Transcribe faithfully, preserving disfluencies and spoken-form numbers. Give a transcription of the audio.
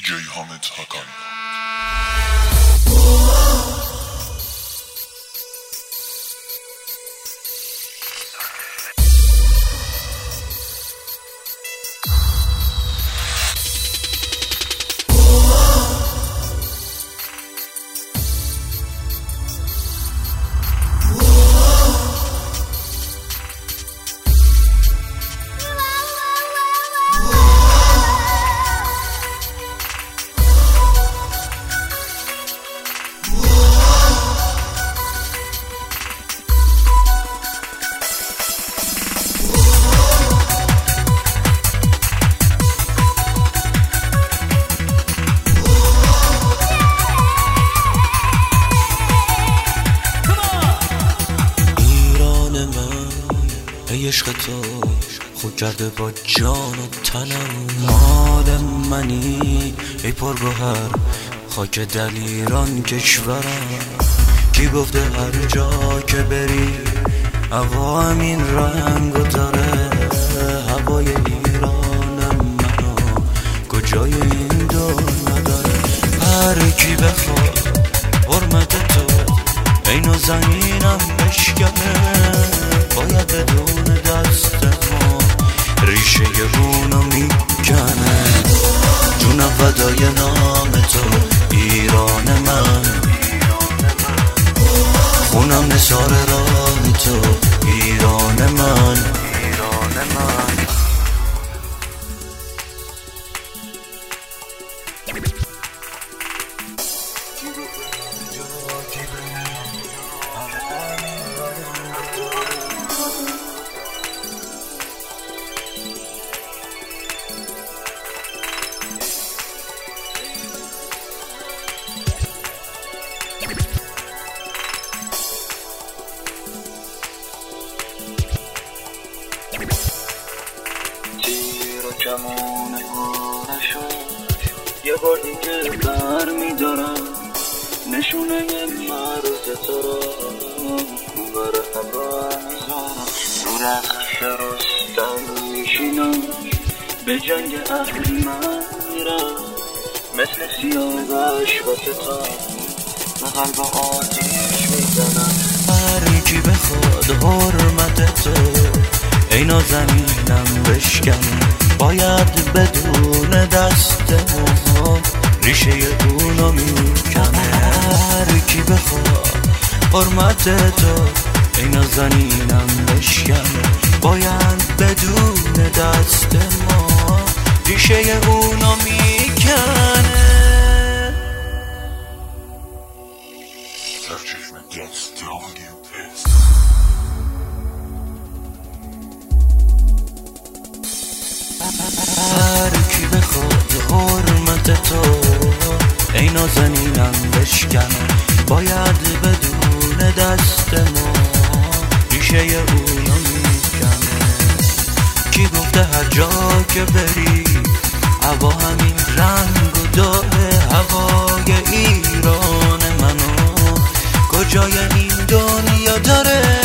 جی حامد حقانی. ای عشق تو خود کرده با جان و تنم، مال منی ای پرگوهر خاک دلیران کشورم. کی گفته هر جا که بری هوا همین رنگو داره؟ هوای ایرانم منو کجای این دور نداره. هر کی بخواد حرمت تو اینو زمینم بشکنه، باید بدون دست ما ریشه اونو میکنه. جونم فدای نام تو ایران من، خونم نثار راه تو ایران من، ایران من. تیر و کمان نشون یه بار دیگه بر میدارم، نشونه مرز تو را بر هوا میزارم. رو رخش رستم میشینم، به جنگ اهل من میرم، مثل سیاوش با ستم به قلب آتیش میزنم. هر کی بخواد حرمت تو اینا زمینم بشکنه، باید بدون دست ما ریشه اونو میکنه. هر کی بخواد حرمت تو اینا زمینم بشکنه، باید بدون دست ما ریشه اونو میکنه. سرچشمه دست آگیم پس هر کی بخواد حرمت تو اینا زمینم بشکنه، باید بدون دست ما ریشه اونو میکنه. کی گفته هر جا که بری هوا همین رنگ و داره؟ هوای ایران منو کجای این دنیا داره؟